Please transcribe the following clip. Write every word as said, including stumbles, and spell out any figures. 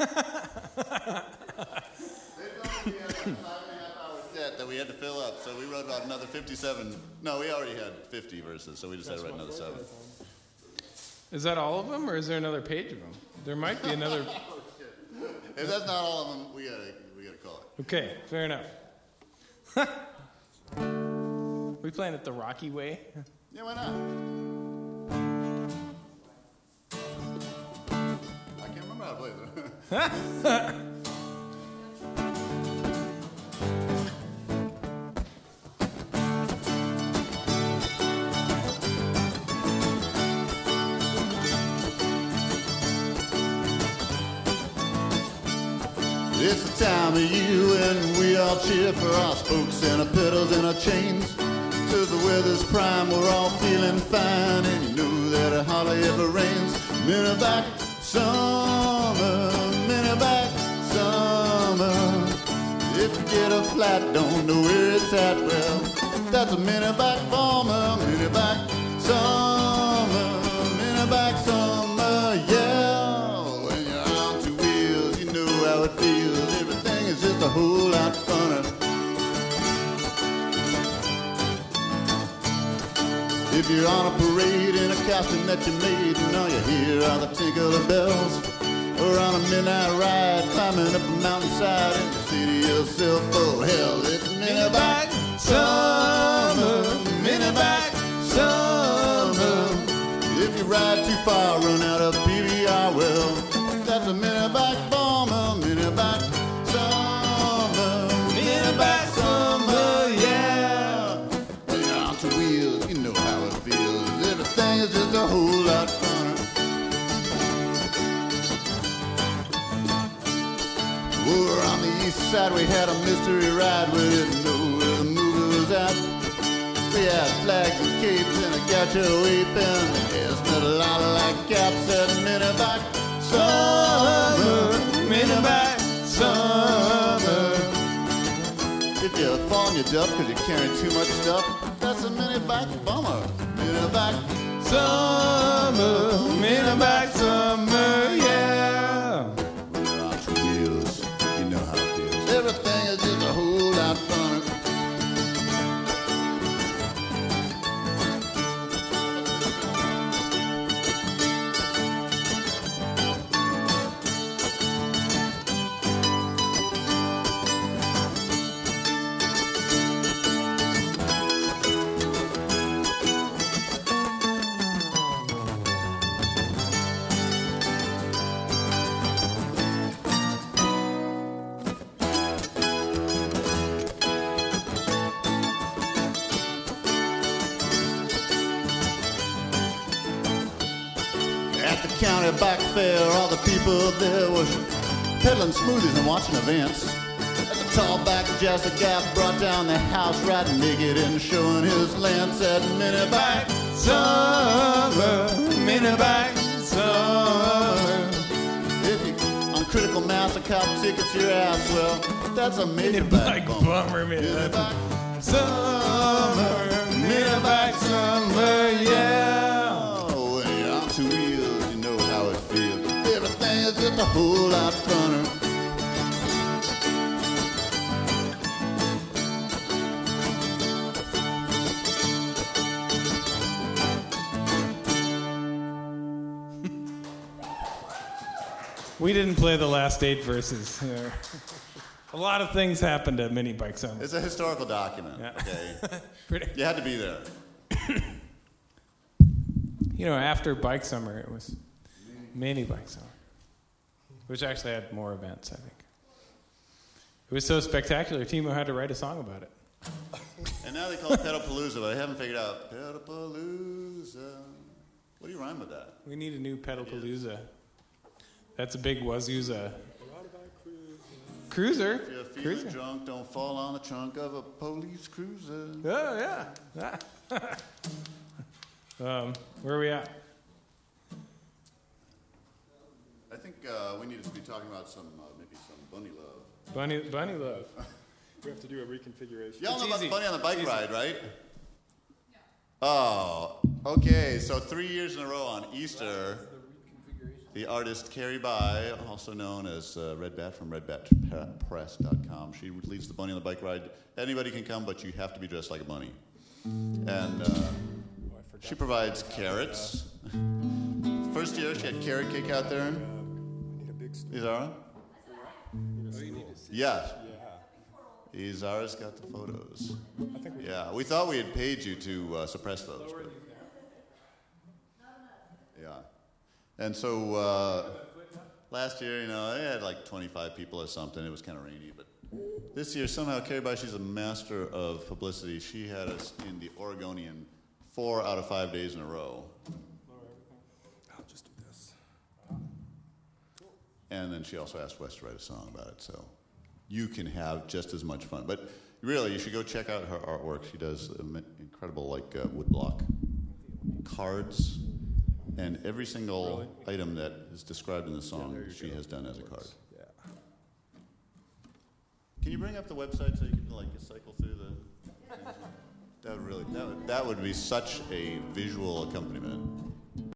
They told me we had a five and a half hour set that we had to fill up, so we wrote about another fifty-seven. No, we already had fifty verses, so we just had to write another seven. Is that all of them, or is there another page of them? There might be another. If that's not all of them, we gotta we gotta call it. Okay, fair enough. We playing it the Rocky way? Yeah, why not? I can't remember how to play it. It's the time of year when we all cheer for our spokes and our pedals and our chains. Cause the weather's prime, we're all feeling fine, and you know that it hardly ever rains. Minute back summer, minute back summer. If you get a flat, don't know where it's at, well, that's a minute back bomber. Minute back summer, minute back summer, yeah. When you're on two wheels, you know how it feels. Everything is just a whole lot funner. If you're on a parade in a costume that you made, and all you hear are the tinkle of bells, or on a midnight ride climbing up a mountainside and you say to yourself, oh hell, it's minute back summer, minute back summer. If you ride too far, run out of P V R, well, that's a minute back bomber, minute back summer, minute back summer, yeah. When you're on two wheels, you know how it feels. Everything is just a whole lot funner. Over on the east side, we had a mystery ride. We didn't know where the movie was at. We had flags and capes and a gaucho apron. It smelled a lot like caps at minute back summer, minute back summer. If you're falling your duff because you're carrying too much stuff, that's a minute back bummer. Minute back summer, minute back summer, yeah. When you're on two wheels, you know how it feels. Everything is just a whole lot funner. County Bike Fair, all the people there were peddling smoothies and watching events. At the tall back jazz, the guy brought down the house riding naked and showing his lance at minute back summer, minute back summer. If you on critical mass, a cop tickets your ass, well, that's a minute back bummer. bummer Minute back summer, minute back summer, yeah. When you're on two wheels, you know how it feels. Everything is just a whole lot funner. We didn't play the last eight verses. A lot of things happened at Mini Bike Summer. It's a historical document, Yeah. okay? Pretty- You had to be there. You know, after Bike Summer, it was Mini Bike Summer, which actually had more events, I think. It was so spectacular, Timo had to write a song about it. And now they call it Pedalpalooza, but I haven't figured out. Pedalpalooza. What do you rhyme with that? We need a new Pedalpalooza. That's a big Wazooza. Cruiser. If you're feeling Cruiser. drunk, don't fall on the trunk of a police cruiser. Oh, yeah. um, where are we at? I think uh, we need to be talking about some, uh, maybe some bunny love. Bunny, bunny love. We have to do a reconfiguration. Y'all know It's about the easy. bunny on the bike Easy. ride, right? Oh, okay. So three years in a row on Easter. the artist Carrie By, also known as uh, Red Bat from red bat press dot com. She leads the bunny on the bike ride. Anybody can come, but you have to be dressed like a bunny. And uh, she provides carrots. First year, she had carrot cake out there. Need a big stool. Izara? Need a stool. Yeah. Yeah. Izara's got the photos. I think we Yeah, we thought we had paid you to uh, suppress those. But yeah. And so uh, last year, you know, they had like twenty-five people or something. It was kind of rainy. But this year, somehow, Carrie By, she's a master of publicity. She had us in the Oregonian four out of five days in a row. I'll just do this. And then she also asked Wes to write a song about it. So you can have just as much fun. But really, you should go check out her artwork. She does incredible, like, uh, woodblock cards. And every single Really? item that is described in the song, there you she go. has done as a card. Yeah. Can you bring up the website so you can like cycle through the? That would really that would, that would be such a visual accompaniment.